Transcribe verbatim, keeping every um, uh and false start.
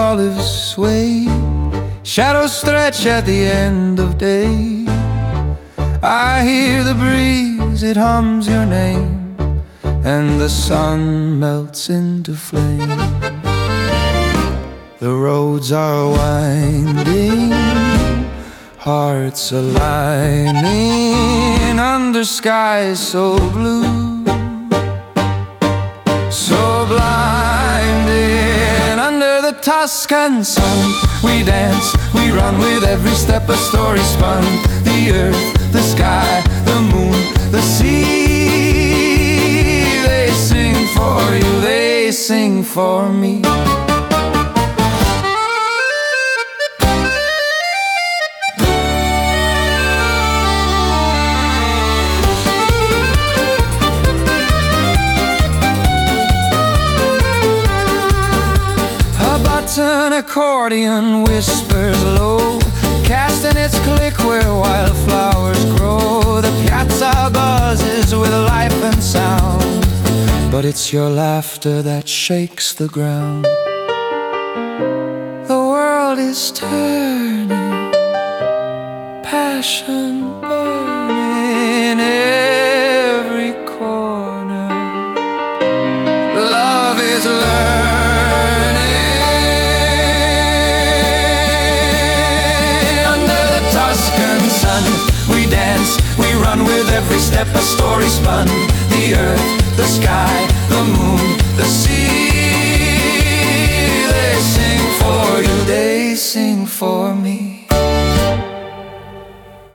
olives sway, shadows stretch at the end of day. I hear the breeze, it hums your name, and the sun melts into flame. The roads are winding, hearts aligning under skies so blue, so blinding. Under the Tuscan sun, we dance, we run with every step a story spun. The earth, the sky, the moon, the sea, they sing for you, they sing for me. An accordion whispers low, casting its click where wildflowers grow. The piazza buzzes with life and sound, but it's your laughter that shakes the ground. The world is turning, passion burning every corner. Love is learning. We dance, we run with every step a story spun. The earth, the sky, the moon, the sea, they sing for you, they sing for me.